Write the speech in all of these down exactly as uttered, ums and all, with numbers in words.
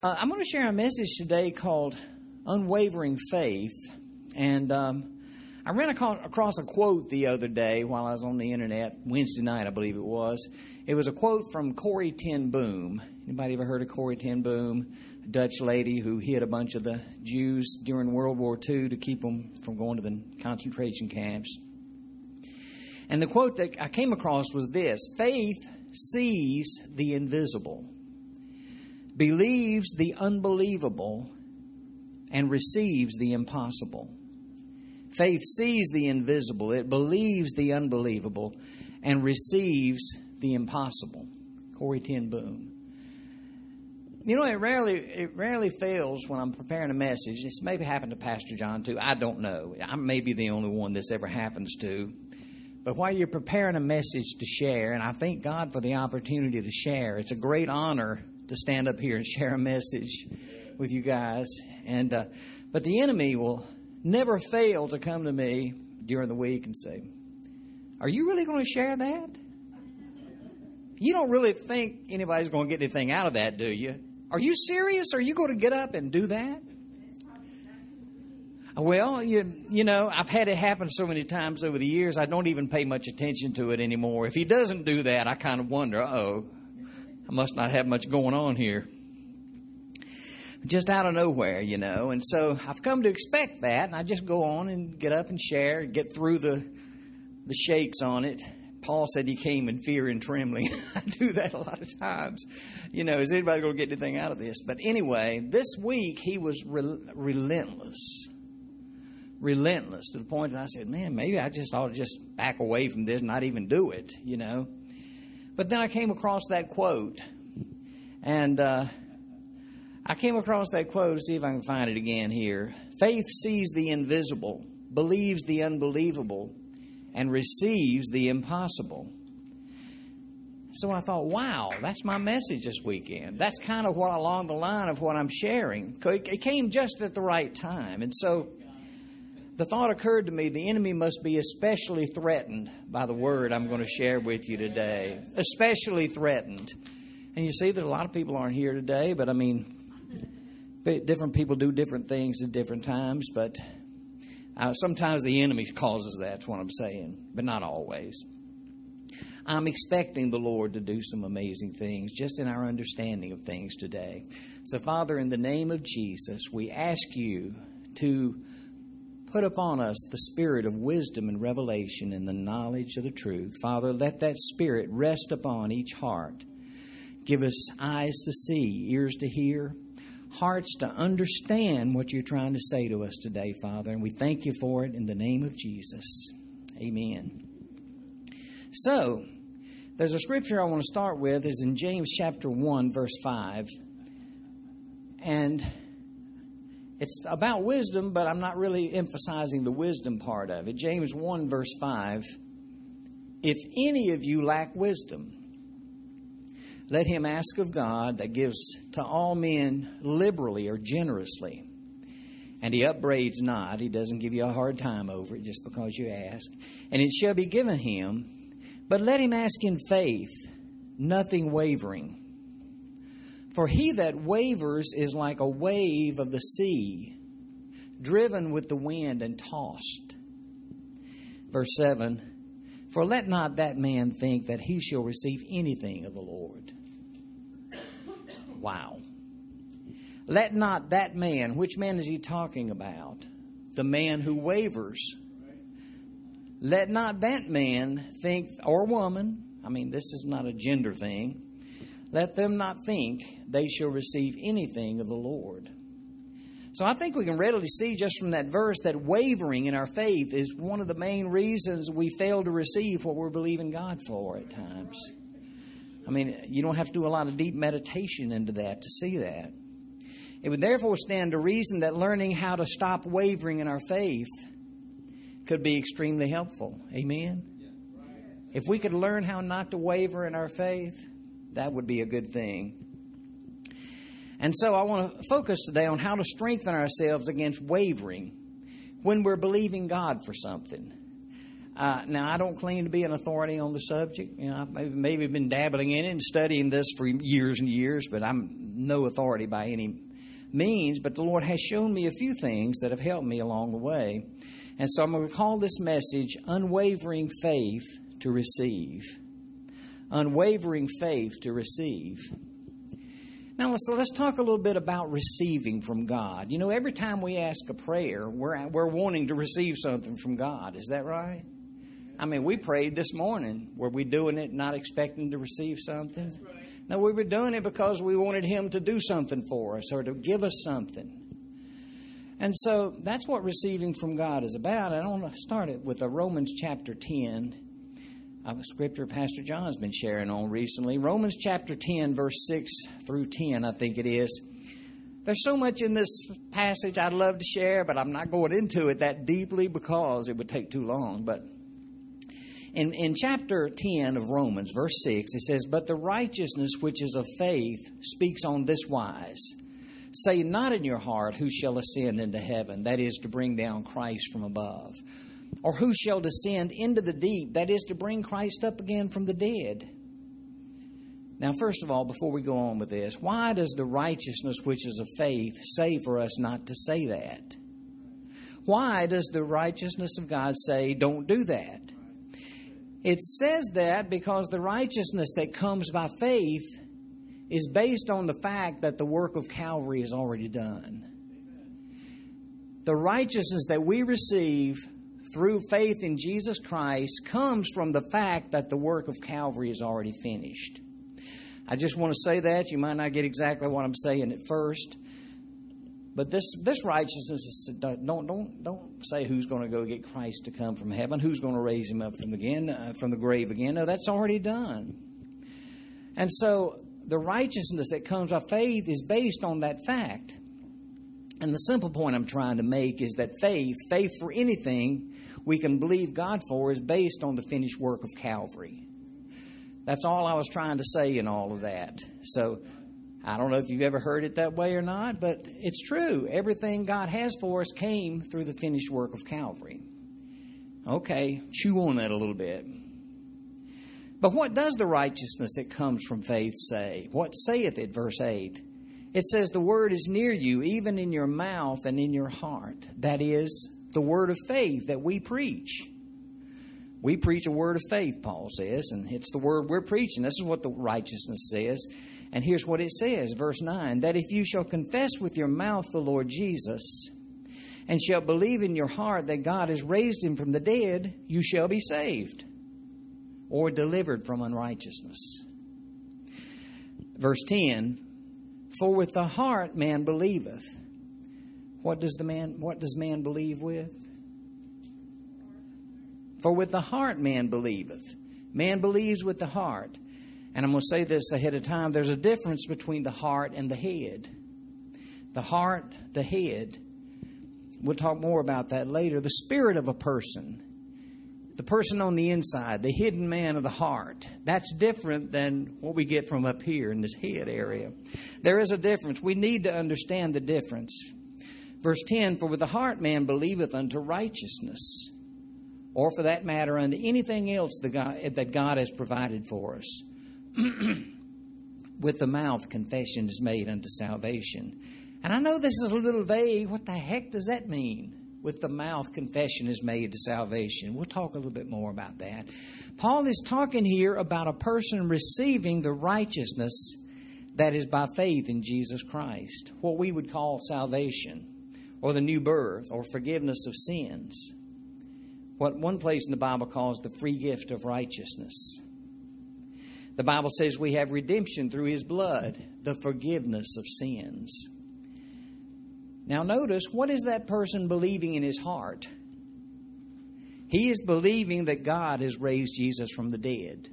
Uh, I'm going to share a message today called Unwavering Faith. And um, I ran across a quote the other day while I was on the internet, Wednesday night I believe it was. It was a quote from Corrie ten Boom. Anybody ever heard of Corrie ten Boom? A Dutch lady who hid a bunch of the Jews during World War Two to keep them from going to the concentration camps. And the quote that I came across was this: faith sees the invisible, believes the unbelievable, and receives the impossible. Faith sees the invisible, it believes the unbelievable, and receives the impossible. Corrie ten Boom. You know, it rarely it rarely fails when I'm preparing a message. This maybe happened to Pastor John too. I don't know. I may be the only one this ever happens to. But while you're preparing a message to share, and I thank God for the opportunity to share, it's a great honor to stand up here and share a message with you guys. And uh, but the enemy will never fail to come to me during the week and say, "Are you really going to share that? You don't really think anybody's going to get anything out of that, do you? Are you serious? Are you going to get up and do that?" Well, you you know, I've had it happen so many times over the years, I don't even pay much attention to it anymore. If he doesn't do that, I kind of wonder, uh-oh, I must not have much going on here. Just out of nowhere, you know. And so I've come to expect that, and I just go on and get up and share, get through the the shakes on it. Paul said he came in fear and trembling. I do that a lot of times. You know, is anybody going to get anything out of this? But anyway, this week he was re- relentless. Relentless to the point that I said, man, maybe I just ought to just back away from this and not even do it, you know. But then I came across that quote. And uh, I came across that quote to see if I can find it again here. Faith sees the invisible, believes the unbelievable, and receives the impossible. So I thought, wow, that's my message this weekend. That's kind of what along the line of what I'm sharing. It came just at the right time. And so the thought occurred to me, the enemy must be especially threatened by the word I'm going to share with you today. Especially threatened. And you see that a lot of people aren't here today, but I mean, different people do different things at different times, but uh, sometimes the enemy causes that, that's what I'm saying, but not always. I'm expecting the Lord to do some amazing things just in our understanding of things today. So, Father, in the name of Jesus, we ask you to put upon us the spirit of wisdom and revelation and the knowledge of the truth. Father, let that spirit rest upon each heart. Give us eyes to see, ears to hear, hearts to understand what you're trying to say to us today, Father. And we thank you for it in the name of Jesus. Amen. So, there's a scripture I want to start with. It's in James chapter one, verse five. And it's about wisdom, but I'm not really emphasizing the wisdom part of it. James one, verse five. If any of you lack wisdom, let him ask of God that gives to all men liberally or generously. And he upbraids not. He doesn't give you a hard time over it just because you ask. And it shall be given him. But let him ask in faith, nothing wavering. For he that wavers is like a wave of the sea, driven with the wind and tossed. Verse seven. For let not that man think that he shall receive anything of the Lord. Wow. Let not that man, which man is he talking about? The man who wavers. Let not that man think, or woman, I mean, this is not a gender thing. Let them not think they shall receive anything of the Lord. So I think we can readily see just from that verse that wavering in our faith is one of the main reasons we fail to receive what we're believing God for at times. I mean, you don't have to do a lot of deep meditation into that to see that. It would therefore stand to reason that learning how to stop wavering in our faith could be extremely helpful. Amen? If we could learn how not to waver in our faith, that would be a good thing. And so I want to focus today on how to strengthen ourselves against wavering when we're believing God for something. Uh, now, I don't claim to be an authority on the subject. You know, I've maybe, maybe been dabbling in it and studying this for years and years, but I'm no authority by any means. But the Lord has shown me a few things that have helped me along the way. And so I'm going to call this message Unwavering Faith to Receive. Unwavering faith to receive. Now, so let's talk a little bit about receiving from God. You know, every time we ask a prayer, we're, we're wanting to receive something from God. Is that right? I mean, we prayed this morning. Were we doing it not expecting to receive something? That's right. No, we were doing it because we wanted Him to do something for us or to give us something. And so that's what receiving from God is about. And I want to start it with a Romans chapter ten, of a scripture Pastor John's been sharing on recently. Romans chapter ten, verse six through ten, I think it is. There's so much in this passage I'd love to share, but I'm not going into it that deeply because it would take too long. But in, in chapter ten of Romans, verse six, it says, "But the righteousness which is of faith speaks on this wise. Say not in your heart, who shall ascend into heaven?" That is, to bring down Christ from above. "Or who shall descend into the deep?" That is, to bring Christ up again from the dead. Now, first of all, before we go on with this, why does the righteousness which is of faith say for us not to say that? Why does the righteousness of God say, don't do that? It says that because the righteousness that comes by faith is based on the fact that the work of Calvary is already done. The righteousness that we receive through faith in Jesus Christ comes from the fact that the work of Calvary is already finished. I just want to say that. You might not get exactly what I'm saying at first. But this this righteousness is, don't don't don't say who's going to go get Christ to come from heaven, who's going to raise him up from again uh, from the grave again. No, that's already done. And so the righteousness that comes by faith is based on that fact. And the simple point I'm trying to make is that faith, faith for anything we can believe God for, is based on the finished work of Calvary. That's all I was trying to say in all of that. So I don't know if you've ever heard it that way or not, but it's true. Everything God has for us came through the finished work of Calvary. Okay, chew on that a little bit. But what does the righteousness that comes from faith say? What saith it, verse eight? It says the word is near you, even in your mouth and in your heart. That is the word of faith that we preach. We preach a word of faith, Paul says, and it's the word we're preaching. This is what the righteousness says. And here's what it says, verse nine, that if you shall confess with your mouth the Lord Jesus, and shall believe in your heart that God has raised him from the dead, you shall be saved, or delivered from unrighteousness. Verse ten, for with the heart man believeth. What does the man what does man believe with? For with the heart man believeth. Man believes with the heart. And I'm going to say this ahead of time. There's a difference between the heart and the head. The heart, the head. We'll talk more about that later. The spirit of a person. The person on the inside. The hidden man of the heart. That's different than what we get from up here in this head area. There is a difference. We need to understand the difference. Verse ten, for with the heart man believeth unto righteousness. Or for that matter, unto anything else that God has provided for us. With the mouth confession is made unto salvation. And I know this is a little vague. What the heck does that mean? With the mouth confession is made to salvation. We'll talk a little bit more about that. Paul is talking here about a person receiving the righteousness that is by faith in Jesus Christ. What we would call salvation, or the new birth, or forgiveness of sins. What one place in the Bible calls the free gift of righteousness. The Bible says we have redemption through his blood, the forgiveness of sins. Now notice, what is that person believing in his heart? He is believing that God has raised Jesus from the dead.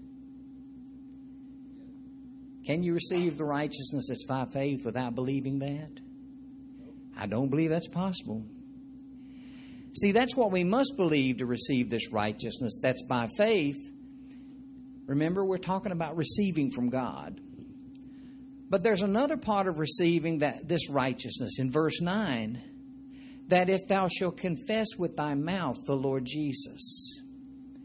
Can you receive the righteousness that's by faith without believing that? I don't believe that's possible. See, that's what we must believe to receive this righteousness that's by faith. Remember, we're talking about receiving from God. But there's another part of receiving that this righteousness in verse nine, that if thou shalt confess with thy mouth the Lord Jesus.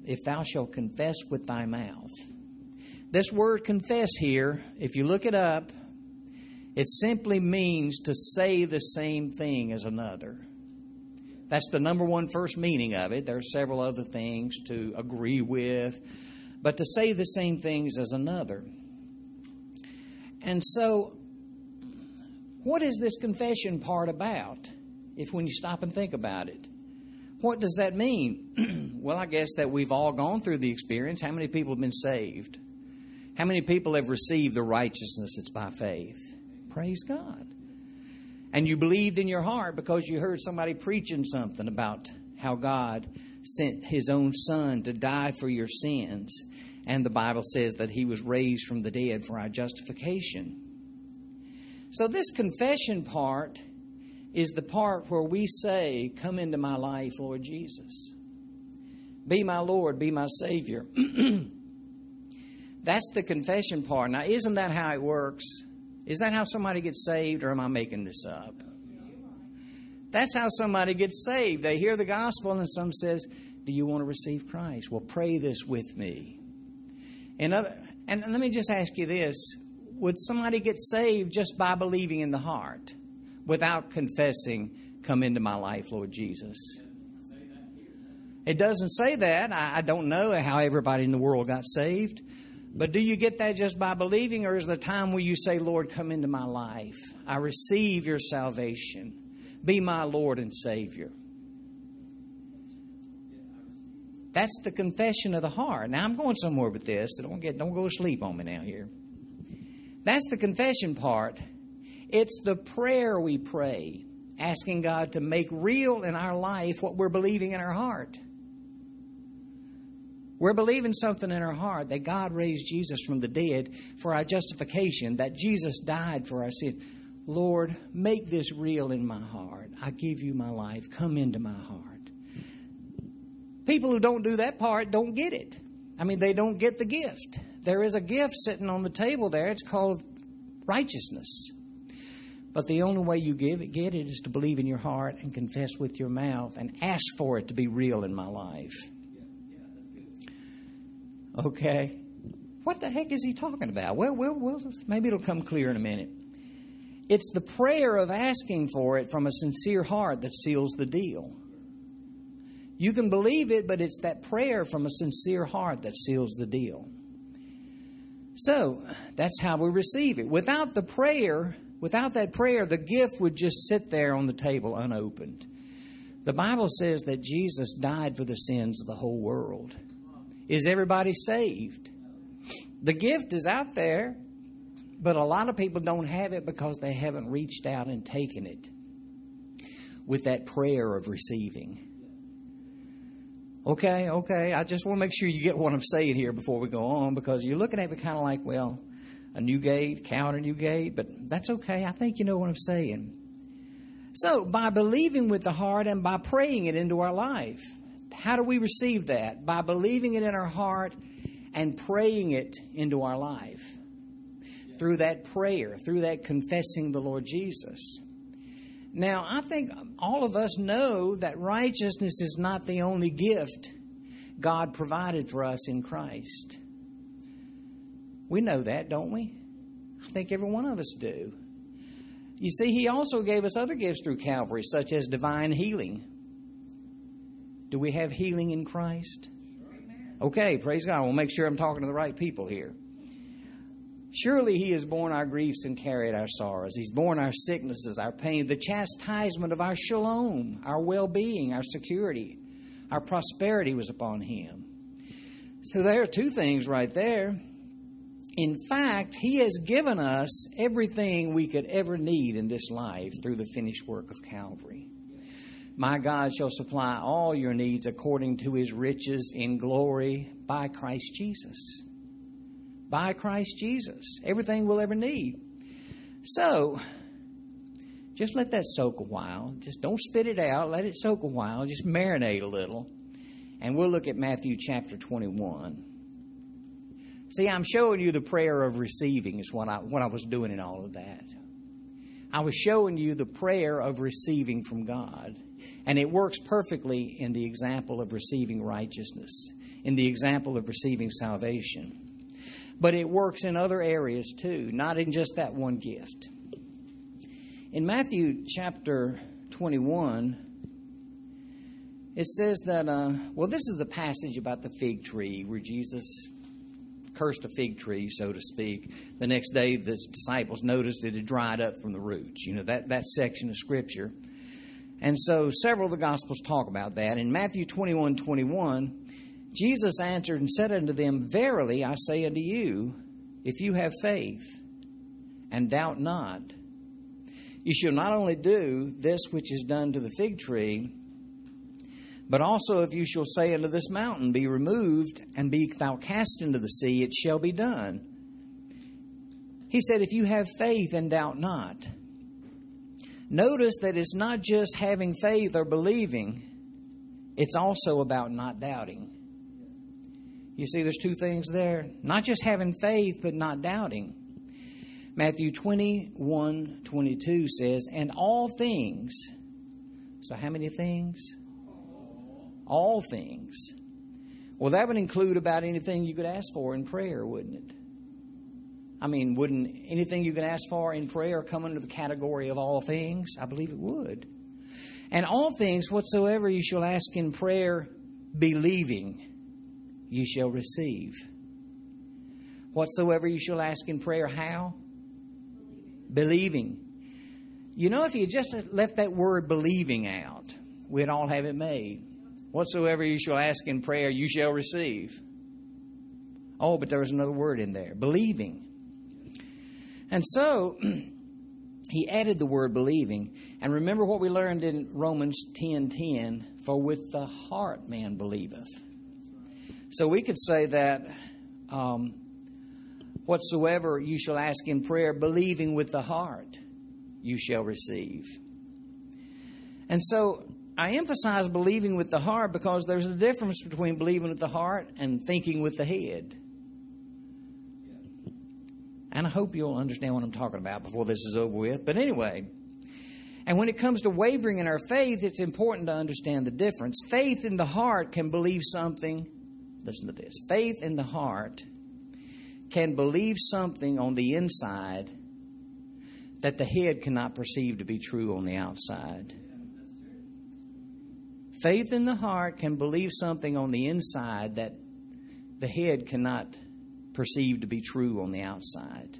if thou shalt confess with thy mouth. This word confess here, if you look it up, it simply means to say the same thing as another. That's the number one first meaning of it. There are several other things to agree with, but to say the same things as another. And so, what is this confession part about, if when you stop and think about it? What does that mean? Well, I guess that we've all gone through the experience. How many people have been saved? How many people have received the righteousness that's by faith? Praise God. And you believed in your heart because you heard somebody preaching something about how God sent His own Son to die for your sins. And the Bible says that He was raised from the dead for our justification. So this confession part is the part where we say, come into my life, Lord Jesus. Be my Lord, be my Savior. That's the confession part. Now, isn't that how it works? Is that how somebody gets saved, or am I making this up? That's how somebody gets saved. They hear the gospel and some says, do you want to receive Christ? Well, pray this with me. And, other, and let me just ask you this. Would somebody get saved just by believing in the heart without confessing, come into my life, Lord Jesus? It doesn't say that. I, I don't know how everybody in the world got saved. But do you get that just by believing, or is there a time where you say, Lord, come into my life. I receive your salvation. Be my Lord and Savior. That's the confession of the heart. Now, I'm going somewhere with this, so don't get, don't go to sleep on me now here. That's the confession part. It's the prayer we pray, asking God to make real in our life what we're believing in our heart. We're believing something in our heart, that God raised Jesus from the dead for our justification, that Jesus died for our sin. Lord, make this real in my heart. I give you my life. Come into my heart. People who don't do that part don't get it. I mean, they don't get the gift. There is a gift sitting on the table there. It's called righteousness. But the only way you give it, get it is to believe in your heart and confess with your mouth and ask for it to be real in my life. Okay. What the heck is he talking about? Well, well, well, maybe it'll come clear in a minute. It's the prayer of asking for it from a sincere heart that seals the deal. You can believe it, but it's that prayer from a sincere heart that seals the deal. So, that's how we receive it. Without the prayer, without that prayer, the gift would just sit there on the table unopened. The Bible says that Jesus died for the sins of the whole world. Is everybody saved? The gift is out there, but a lot of people don't have it because they haven't reached out and taken it with that prayer of receiving. Okay, okay, I just want to make sure you get what I'm saying here before we go on, because you're looking at me kind of like, well, a new gate, counter new gate, but that's okay. I think you know what I'm saying. So, by believing with the heart and by praying it into our life. How do we receive that? By believing it in our heart and praying it into our life. Through that prayer, through that confessing the Lord Jesus. Now, I think all of us know that righteousness is not the only gift God provided for us in Christ. We know that, don't we? I think every one of us do. You see, He also gave us other gifts through Calvary, such as divine healing. Do we have healing in Christ? Okay, praise God. We'll make sure I'm talking to the right people here. Surely He has borne our griefs and carried our sorrows. He's borne our sicknesses, our pain, the chastisement of our shalom, our well-being, our security, our prosperity was upon Him. So there are two things right there. In fact, He has given us everything we could ever need in this life through the finished work of Calvary. My God shall supply all your needs according to His riches in glory by Christ Jesus. By Christ Jesus. Everything we'll ever need. So, just let that soak a while. Just don't spit it out. Let it soak a while. Just marinate a little. And we'll look at Matthew chapter twenty-one. See, I'm showing you the prayer of receiving is what I, what I was doing in all of that. I was showing you the prayer of receiving from God. And it works perfectly in the example of receiving righteousness. in the example of receiving salvation. But it works in other areas too, not in just that one gift. In Matthew chapter twenty-one, it says that, uh, well, this is the passage about the fig tree where Jesus cursed a fig tree, so to speak. The next day, the disciples noticed it had dried up from the roots. You know, that, that section of Scripture. And so several of the Gospels talk about that. In Matthew twenty-one twenty-one, Jesus answered and said unto them, Verily I say unto you, if you have faith and doubt not, you shall not only do this which is done to the fig tree, but also if you shall say unto this mountain, Be removed, and be thou cast into the sea, it shall be done. He said, if you have faith and doubt not. Notice that it's not just having faith or believing. It's also about not doubting. You see, there's two things there. Not just having faith, but not doubting. Matthew twenty-one twenty-two says, And all things. So how many things? All things. Well, that would include about anything you could ask for in prayer, wouldn't it? I mean, wouldn't anything you could ask for in prayer come under the category of all things? I believe it would. And all things whatsoever you shall ask in prayer, believing, you shall receive. Whatsoever you shall ask in prayer, how? Believing. You know, if you just left that word believing out, we'd all have it made. Whatsoever you shall ask in prayer, you shall receive. Oh, but there was another word in there. Believing. And so, he added the word believing. And remember what we learned in Romans ten ten. For with the heart man believeth. So we could say that um, whatsoever you shall ask in prayer, believing with the heart, you shall receive. And so I emphasize believing with the heart because there's a difference between believing with the heart and thinking with the head. And I hope you'll understand what I'm talking about before this is over with. But anyway, and when it comes to wavering in our faith, it's important to understand the difference. Faith in the heart can believe something. Listen to this. Faith in the heart can believe something on the inside that the head cannot perceive to be true on the outside. Faith in the heart can believe something on the inside that the head cannot perceive to be true on the outside.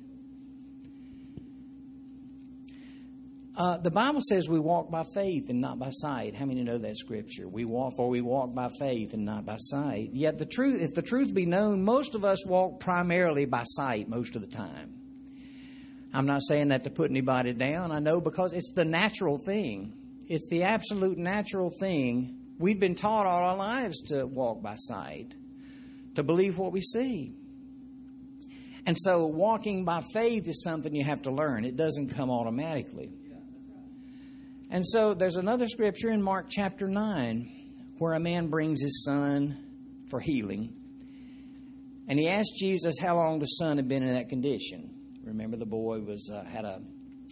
Uh, the Bible says we walk by faith and not by sight. How many know that scripture? We walk, for we walk by faith and not by sight. Yet the truth, if the truth be known, most of us walk primarily by sight most of the time. I'm not saying that to put anybody down. I know because it's the natural thing. It's the absolute natural thing. We've been taught all our lives to walk by sight, to believe what we see. And so walking by faith is something you have to learn. It doesn't come automatically. And so there's another scripture in Mark chapter nine where a man brings his son for healing. And he asked Jesus how long the son had been in that condition. Remember, the boy was uh, had a,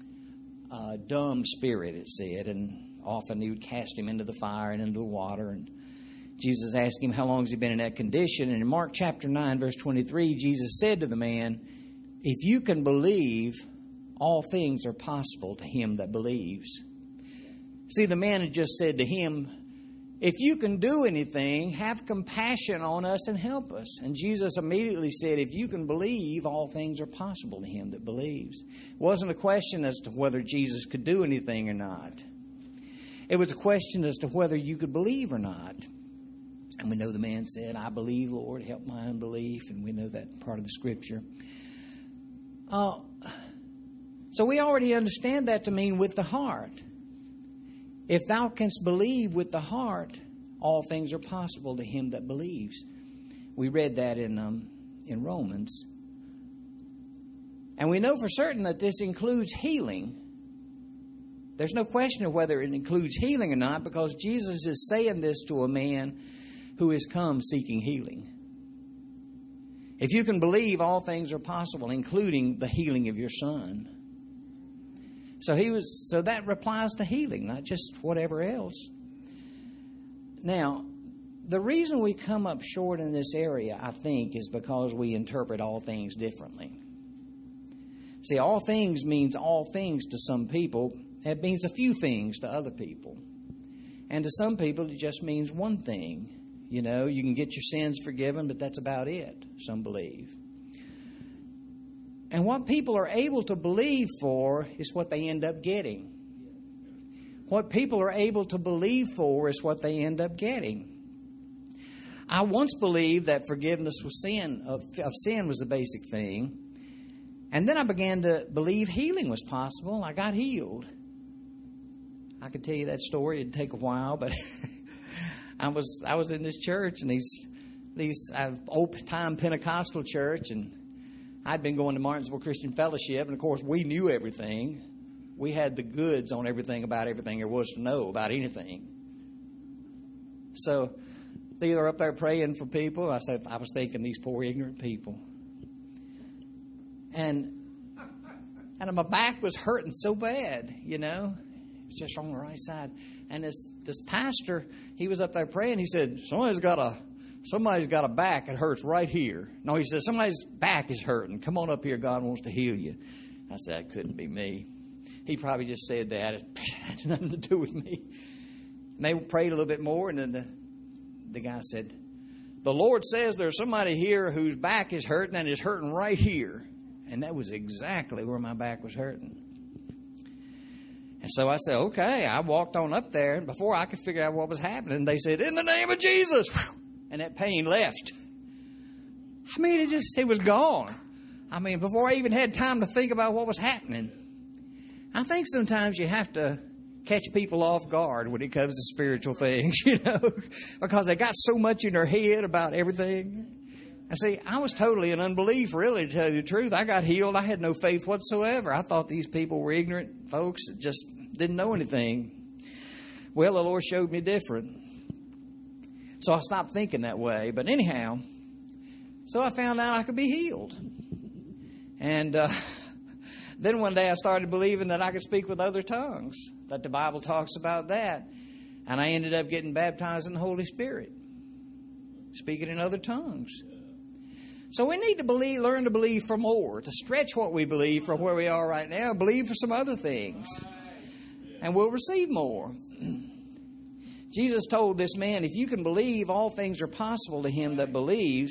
a dumb spirit, it said, and often he would cast him into the fire and into the water. And Jesus asked him how long has he been in that condition. And in Mark chapter nine, verse twenty-three, Jesus said to the man, if you can believe, all things are possible to him that believes. See, the man had just said to him, if you can do anything, have compassion on us and help us. And Jesus immediately said, if you can believe, all things are possible to him that believes. It wasn't a question as to whether Jesus could do anything or not. It was a question as to whether you could believe or not. And we know the man said, I believe, Lord, help my unbelief. And we know that part of the scripture. Uh, so we already understand that to mean with the heart. If thou canst believe with the heart, all things are possible to him that believes. We read that in um, in Romans. And we know for certain that this includes healing. There's no question of whether it includes healing or not, because Jesus is saying this to a man who has come seeking healing. If you can believe, all things are possible, including the healing of your son. So he was. So that applies to healing, not just whatever else. Now, the reason we come up short in this area, I think, is because we interpret all things differently. See, all things means all things to some people. It means a few things to other people. And to some people, it just means one thing. You know, you can get your sins forgiven, but that's about it, some believe. And what people are able to believe for is what they end up getting. What people are able to believe for is what they end up getting. I once believed that forgiveness of sin, of, of sin was the basic thing. And then I began to believe healing was possible. I got healed. I could tell you that story. It'd take a while, but I was I was in this church, and these these uh, old time Pentecostal church, and I'd been going to Martinsville Christian Fellowship, and of course we knew everything. We had the goods on everything about everything there was to know about anything. So they were up there praying for people. I said, I was thinking, these poor ignorant people. And and my back was hurting so bad, you know. It was just on the right side. And this this pastor, he was up there praying. He said, somebody's got a somebody's got a back that hurts right here. No, he said, somebody's back is hurting. Come on up here. God wants to heal you. I said, that couldn't be me. He probably just said that. It had nothing to do with me. And they prayed a little bit more, and then the, the guy said, the Lord says there's somebody here whose back is hurting, and is hurting right here. And that was exactly where my back was hurting. And so I said, okay. I walked on up there, and before I could figure out what was happening, they said, in the name of Jesus. And that pain left. I mean, it just, it was gone. I mean, before I even had time to think about what was happening. I think sometimes you have to catch people off guard when it comes to spiritual things, you know, because they got so much in their head about everything. I see, I was totally in unbelief, really, to tell you the truth. I got healed. I had no faith whatsoever. I thought these people were ignorant folks that just didn't know anything. Well, the Lord showed me different. So I stopped thinking that way. But anyhow, so I found out I could be healed. And uh, then one day I started believing that I could speak with other tongues, that the Bible talks about that. And I ended up getting baptized in the Holy Spirit, speaking in other tongues. So we need to believe, learn to believe for more, to stretch what we believe from where we are right now, believe for some other things, and we'll receive more. Jesus told this man, if you can believe, all things are possible to him that believes.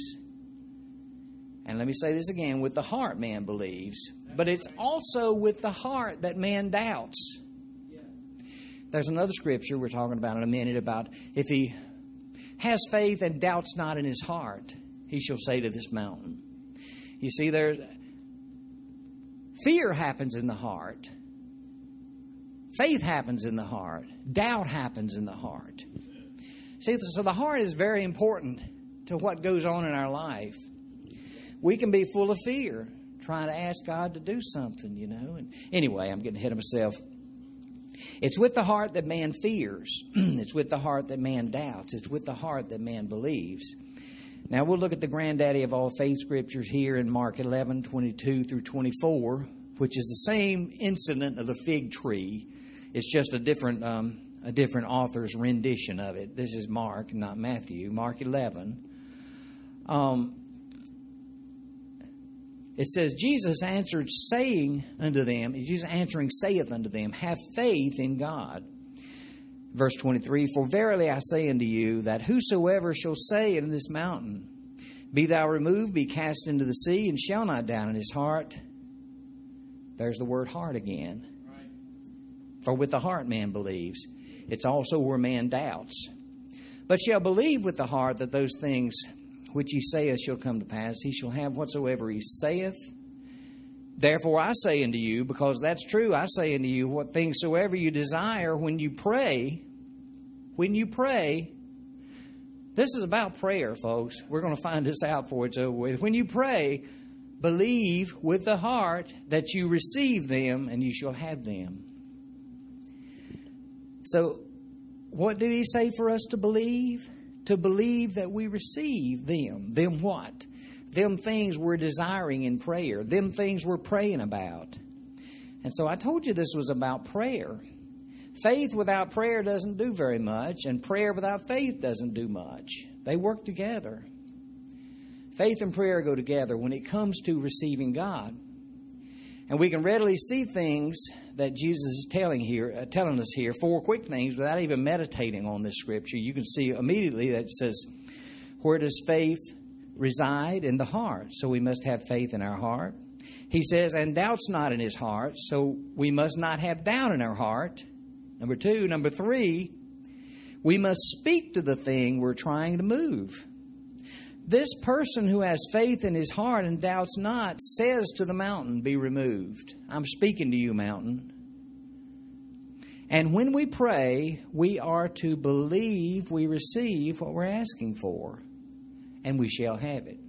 And let me say this again, with the heart man believes, but it's also with the heart that man doubts. There's another scripture we're talking about in a minute about if he has faith and doubts not in his heart, he shall say to this mountain. You see, there, fear happens in the heart. Faith happens in the heart. Doubt happens in the heart. See, so the heart is very important to what goes on in our life. We can be full of fear, trying to ask God to do something, you know. And anyway, I'm getting ahead of myself. It's with the heart that man fears. It's with the heart that man doubts. It's with the heart that man believes. Now, we'll look at the granddaddy of all faith scriptures here in Mark eleven, twenty-two through twenty-four, which is the same incident of the fig tree. It's just a different um, a different author's rendition of it. This is Mark, not Matthew. Mark eleven. Um, it says, Jesus answered, saying unto them, Jesus answering saith unto them, have faith in God. Verse twenty-three, for verily I say unto you, that whosoever shall say unto this mountain, be thou removed, be cast into the sea, and shall not doubt in his heart. There's the word heart again. Right. For with the heart man believes. It's also where man doubts. But shall believe with the heart that those things which he saith shall come to pass. He shall have whatsoever he saith. Therefore I say unto you, because that's true, I say unto you, what things soever you desire when you pray, when you pray, this is about prayer, folks. We're going to find this out before it's over with. When you pray, believe with the heart that you receive them, and you shall have them. So, what did he say for us to believe? To believe that we receive them. Them what? Them things we're desiring in prayer. Them things we're praying about. And so I told you this was about prayer. Faith without prayer doesn't do very much, and prayer without faith doesn't do much. They work together. Faith and prayer go together when it comes to receiving God. And we can readily see things that Jesus is telling here, uh, telling us here, four quick things without even meditating on this scripture. You can see immediately that it says, where does faith reside? In the heart. So we must have faith in our heart. He says, and doubt's not in his heart, so we must not have doubt in our heart. Number two. Number three, we must speak to the thing we're trying to move. This person who has faith in his heart and doubts not says to the mountain, be removed. I'm speaking to you, mountain. And when we pray, we are to believe we receive what we're asking for, and we shall have it.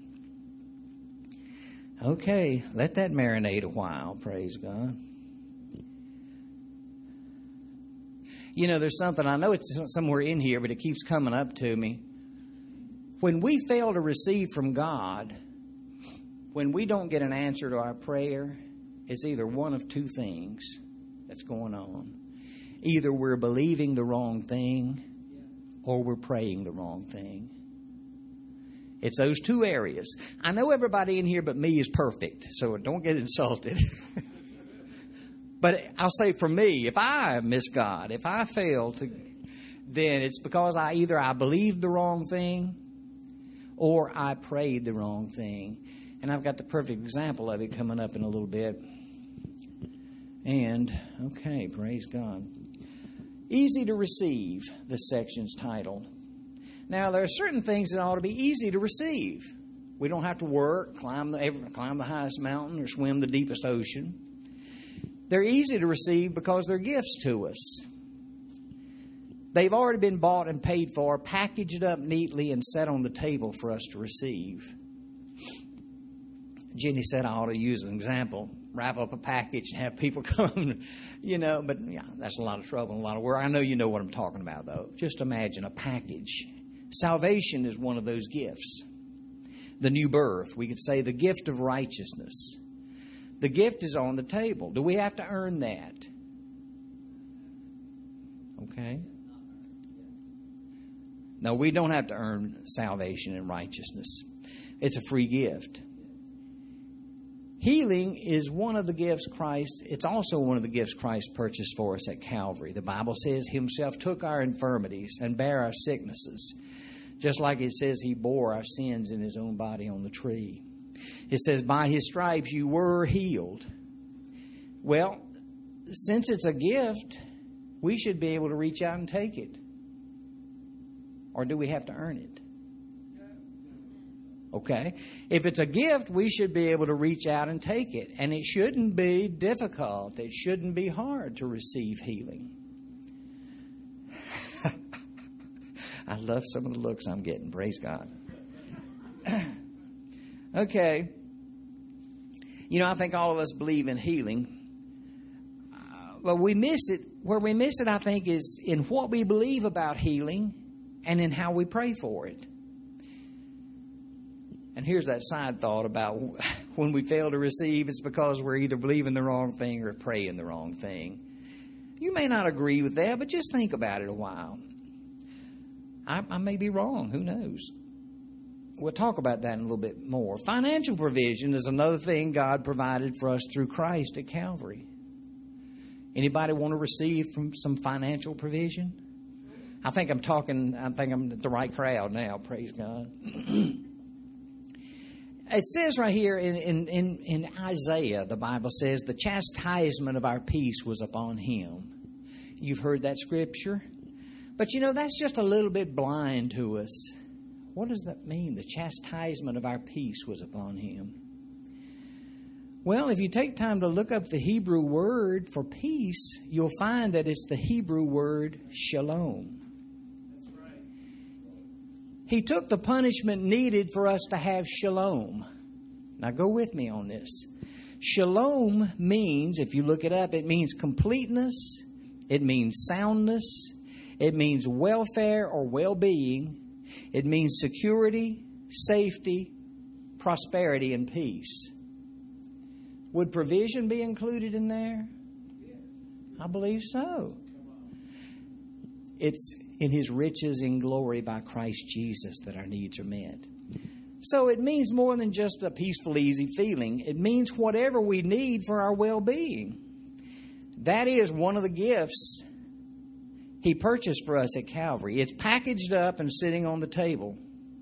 Okay, let that marinate a while, praise God. You know, there's something, I know it's somewhere in here, but it keeps coming up to me. When we fail to receive from God, when we don't get an answer to our prayer, it's either one of two things that's going on. Either we're believing the wrong thing or we're praying the wrong thing. It's those two areas. I know everybody in here but me is perfect, so don't get insulted. But I'll say for me, if I miss God, if I fail to, then it's because I either I believed the wrong thing or I prayed the wrong thing. And I've got the perfect example of it coming up in a little bit. And, okay, praise God. Easy to receive, this section's titled. Now, there are certain things that ought to be easy to receive. We don't have to work, climb the, climb the highest mountain, or swim the deepest ocean. They're easy to receive because they're gifts to us. They've already been bought and paid for, packaged up neatly, and set on the table for us to receive. Jenny said I ought to use an example. Wrap up a package and have people come, you know, but yeah, that's a lot of trouble and a lot of work. I know you know what I'm talking about, though. Just imagine a package. Salvation is one of those gifts. The new birth, we could say the gift of righteousness. The gift is on the table. Do we have to earn that? Okay. No, we don't have to earn salvation and righteousness. It's a free gift. Healing is one of the gifts Christ, it's also one of the gifts Christ purchased for us at Calvary. The Bible says Himself took our infirmities and bare our sicknesses, just like it says He bore our sins in His own body on the tree. It says, by His stripes you were healed. Well, since it's a gift, we should be able to reach out and take it. Or do we have to earn it? Okay. If it's a gift, we should be able to reach out and take it. And it shouldn't be difficult. It shouldn't be hard to receive healing. I love some of the looks I'm getting. Praise God. Okay. You know, I think all of us believe in healing. Uh, but we miss it. Where we miss it, I think, is in what we believe about healing and in how we pray for it. And here's that side thought about when we fail to receive, it's because we're either believing the wrong thing or praying the wrong thing. You may not agree with that, but just think about it a while. I, I may be wrong. Who knows? We'll talk about that in a little bit more. Financial provision is another thing God provided for us through Christ at Calvary. Anybody want to receive from some financial provision? I think I'm talking, I think I'm the right crowd now. Praise God. It says right here in, in, in, in Isaiah, the Bible says, the chastisement of our peace was upon Him. You've heard that scripture. But you know, that's just a little bit blind to us. What does that mean? The chastisement of our peace was upon Him. Well, if you take time to look up the Hebrew word for peace, you'll find that it's the Hebrew word shalom. That's right. He took the punishment needed for us to have shalom. Now go with me on this. Shalom means, if you look it up, it means completeness, it means soundness, it means welfare or well-being. It means security, safety, prosperity, and peace. Would provision be included in there? I believe so. It's in His riches in glory by Christ Jesus that our needs are met. So it means more than just a peaceful, easy feeling. It means whatever we need for our well-being. That is one of the gifts He purchased for us at Calvary. It's packaged up and sitting on the table.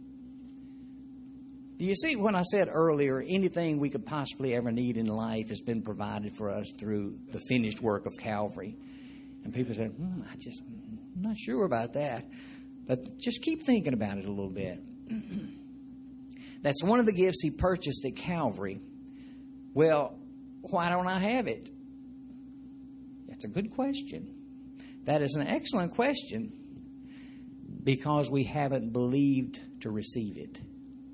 Do you see when I said earlier, anything we could possibly ever need in life has been provided for us through the finished work of Calvary? And people say, hmm, I just, I'm not sure about that. But just keep thinking about it a little bit. That's one of the gifts He purchased at Calvary. Well, why don't I have it? That's a good question. That is an excellent question, because we haven't believed to receive it.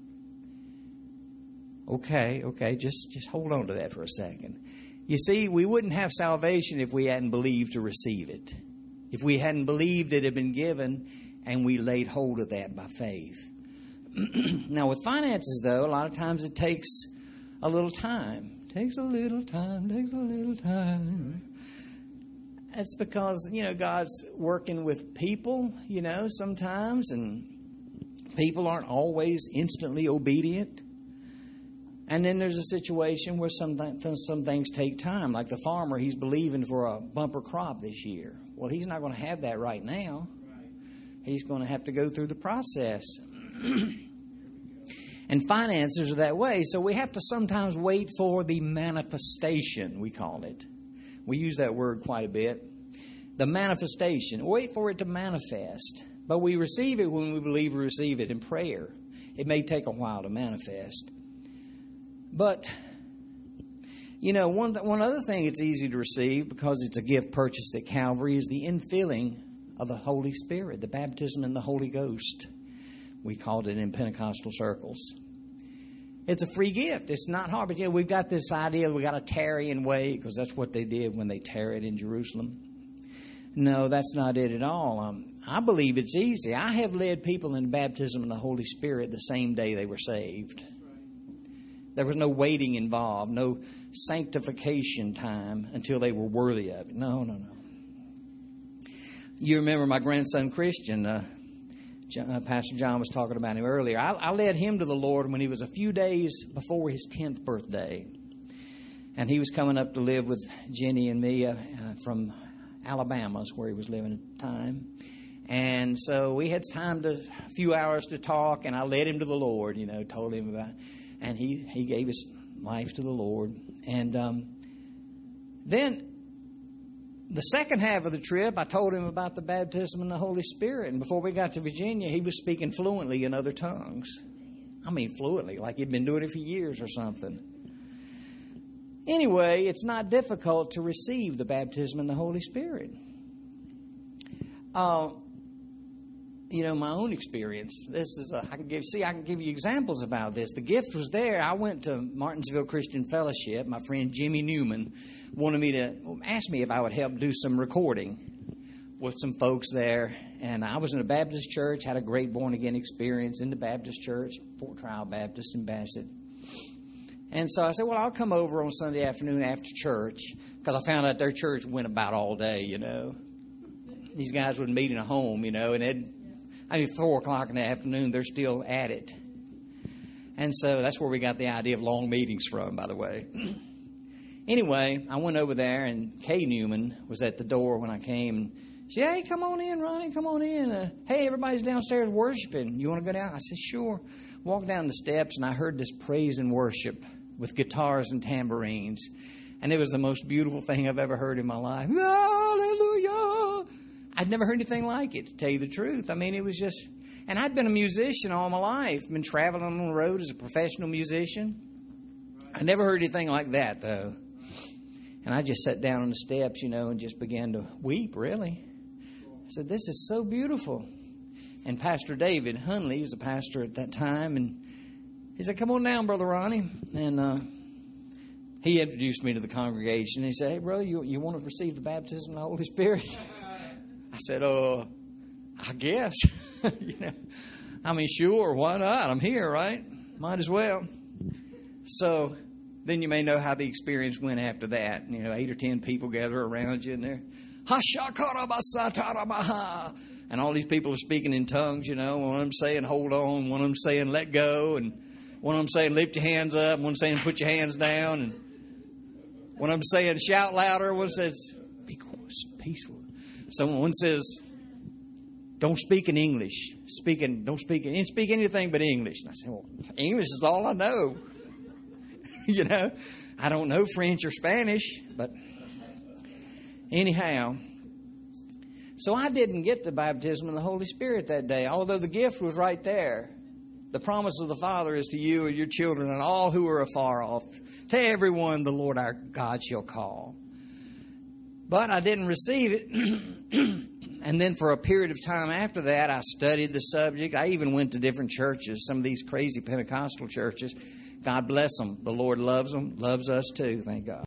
Okay, okay, just, just hold on to that for a second. You see, we wouldn't have salvation if we hadn't believed to receive it. If we hadn't believed it had been given and we laid hold of that by faith. Now, with finances, though, a lot of times it takes a little time. Takes a little time, takes a little time. That's because, you know, God's working with people, you know, sometimes, and people aren't always instantly obedient. And then there's a situation where some th- some things take time. Like the farmer, he's believing for a bumper crop this year. Well, he's not going to have that right now. Right. He's going to have to go through the process. And finances are that way. So we have to sometimes wait for the manifestation, we call it. We use that word quite a bit. The manifestation. Wait for it to manifest. But we receive it when we believe we receive it in prayer. It may take a while to manifest. But, you know, one th- one other thing it's easy to receive, because it's a gift purchased at Calvary, is the infilling of the Holy Spirit, the baptism in the Holy Ghost. We called it in Pentecostal circles. It's a free gift. It's not hard. But, you know, we've got this idea we got to tarry and wait, because that's what they did when they tarried in Jerusalem. No, that's not it at all. Um, I believe it's easy. I have led people in baptism in the Holy Spirit the same day they were saved. There was no waiting involved, no sanctification time until they were worthy of it. No, no, no. You remember my grandson Christian, uh, John, uh, Pastor John was talking about him earlier. I, I led him to the Lord when he was a few days before his tenth birthday. And he was coming up to live with Jenny and me uh, uh, from Alabama, is where he was living at the time. And so we had time to, a few hours to talk, and I led him to the Lord, you know, told him about it. And he, he gave his life to the Lord. And um, then the second half of the trip, I told him about the baptism in the Holy Spirit. And before we got to Virginia, he was speaking fluently in other tongues. I mean fluently, like he'd been doing it for years or something. Anyway, it's not difficult to receive the baptism in the Holy Spirit. Uh, You know, my own experience. This is a, I can give. See, I can give you examples about this. The gift was there. I went to Martinsville Christian Fellowship. My friend Jimmy Newman wanted me to ask me if I would help do some recording with some folks there. And I was in a Baptist church. Had a great born again experience in the Baptist church, Fort Trial Baptist in Bassett. And so I said, well, I'll come over on Sunday afternoon after church, because I found out their church went about all day. You know, these guys would meet in a home. You know, and it. I mean, four o'clock in the afternoon, they're still at it. And so that's where we got the idea of long meetings from, by the way. Anyway, I went over there, and Kay Newman was at the door when I came. And she said, hey, come on in, Ronnie, come on in. Uh, hey, everybody's downstairs worshiping. You want to go down? I said, sure. Walked down the steps, and I heard this praise and worship with guitars and tambourines. And it was the most beautiful thing I've ever heard in my life. Hallelujah! I'd never heard anything like it, to tell you the truth. I mean, it was just... And I'd been a musician all my life. Been traveling on the road as a professional musician. I never heard anything like that, though. And I just sat down on the steps, you know, and just began to weep, really. I said, this is so beautiful. And Pastor David Hunley, he was a pastor at that time, and he said, come on down, Brother Ronnie. And uh, he introduced me to the congregation. He said, hey, brother, you, you want to receive the baptism of the Holy Spirit? I said, oh, I guess. you know, I mean, sure, why not? I'm here, right? Might as well. So then you may know how the experience went after that. You know, eight or ten people gather around you, and they're And all these people are speaking in tongues, you know. One of them saying, hold on. One of them saying, let go. And one of them saying, lift your hands up. One saying, put your hands down. And one of them saying, shout louder. One says, be peaceful. Someone says, don't speak in English. Speak in, don't speak in, speak anything but English. And I said, well, English is all I know. You know, I don't know French or Spanish, but anyhow. So I didn't get the baptism of the Holy Spirit that day, although the gift was right there. The promise of the Father is to you and your children and all who are afar off. To everyone the Lord our God shall call. But I didn't receive it. And then for a period of time after that, I studied the subject. I even went to different churches, some of these crazy Pentecostal churches. God bless them. The Lord loves them, loves us too, thank God.